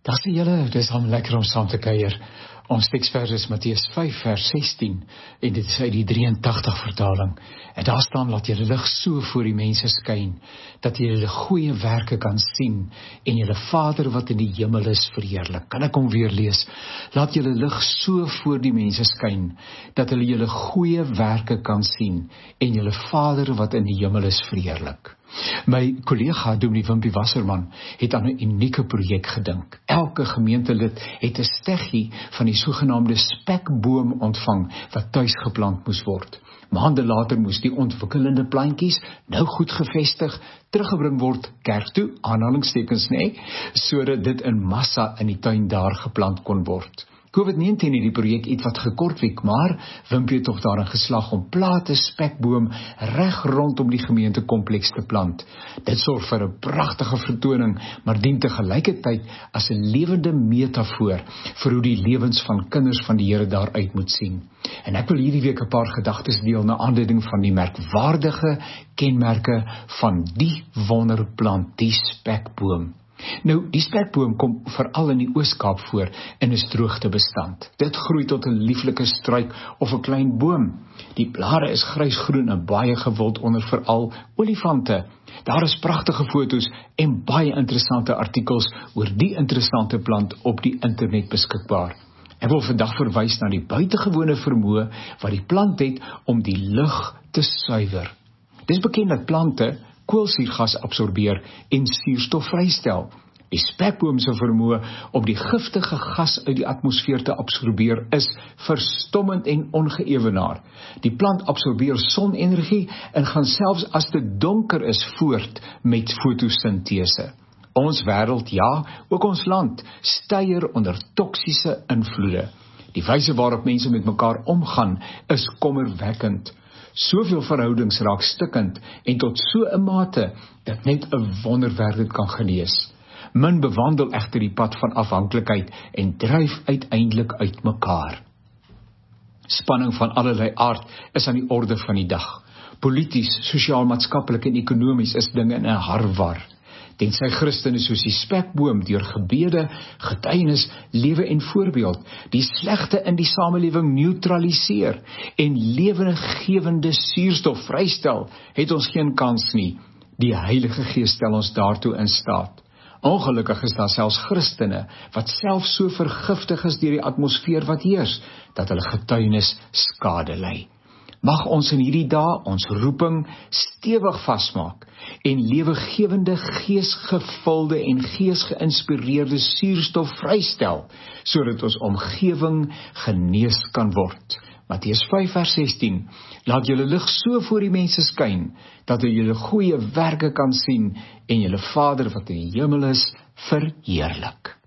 Daar sê julle, dis al lekker om saam te kuier. Ons teksvers is Matteus 5 vers 16 en dit is uit die 83 vertaling. En daar staan, laat julle lig so voor die mense skyn, dat julle goeie werke kan sien en julle Vader wat in die hemel is verheerlik. Kan ek hom weer lees? Laat julle lig so voor die mense skyn, dat hulle julle goeie werke kan sien en julle Vader wat in die hemel is verheerlik. My kollega Dominee Wimpie Wasserman het aan 'n unieke projek gedink. Elke gemeentelid het 'n steggie van die sogenaamde spekboom ontvang wat tuis geplant moes word. Maande later moes die ontwikkelende plantjies, nou goed gevestig, teruggebring word kerk toe, aanhalingstekens sodat dit in massa in die tuin daar geplant kon word. COVID-19 het die projek iets wat gekortwiek, maar Wimpie het tog daarin geslaag om plate spekboom reg rondom die gemeentekompleks te plant. Dit sorg vir 'n pragtige vertoning, maar dien te gelykertyd as 'n lewende metafoor vir hoe die lewens van kinders van die Here daaruit moet sien. En ek wil hierdie week 'n paar gedagtes deel na aanleiding van die merkwaardige kenmerke van die wonderplant, die spekboom. Nou, die spekboom kom veral in die Oos-Kaap voor en is droogtebestand. Dit groei tot 'n lieflike struik of 'n klein boom. Die blare is grysgroen en baie gewild onder veral olifante. Daar is pragtige foto's en baie interessante artikels oor die interessante plant op die internet beskikbaar. Ek wil vandag verwys na die buitengewone vermoë wat die plant het om die lug te suiwer. Dis bekend dat plante koolsuurgas absorbeer en suurstof vrystel. Die spekboom se vermoë om die giftige gas uit die atmosfeer te absorbeer is verstommend en ongeëwenaar. Die plant absorbeer sonenergie en gaan selfs as dit donker is voort met fotosintese. Ons wêreld, ja, ook ons land, styer onder toksiese invloede. Die wyse waarop mense met mekaar omgaan is kommerwekkend. Soveel verhoudings raak stikkend en tot so 'n mate dat net 'n wonderwerk dit kan genees. Min bewandel egter die pad van afhanklikheid en dryf uiteindelik uit mekaar. Spanning van allerlei aard is aan die orde van die dag. Polities, sosiaal-maatskaplik en ekonomies is dinge in 'n harwar. Tensy Christene soos die spekboom deur gebede, getuienis, lewe en voorbeeld die slegte in die samelewing neutraliseer en lewendegewende suurstof vrystel, het ons geen kans nie. Die Heilige Gees stel ons daartoe in staat. Ongelukkig is daar selfs Christene wat self so vergiftig is deur die atmosfeer wat heers, dat hulle getuienis skade ly. Mag ons in hierdie dae ons roeping stewig vasmaak en lewegewende, geesgevulde en geesgeïnspireerde suurstof vrystel, sodat ons omgewing genees kan word. Matteus 5 vers 16, laat julle lig so voor die mense skyn, dat hulle julle goeie werke kan sien en julle Vader wat in die hemel is verheerlik.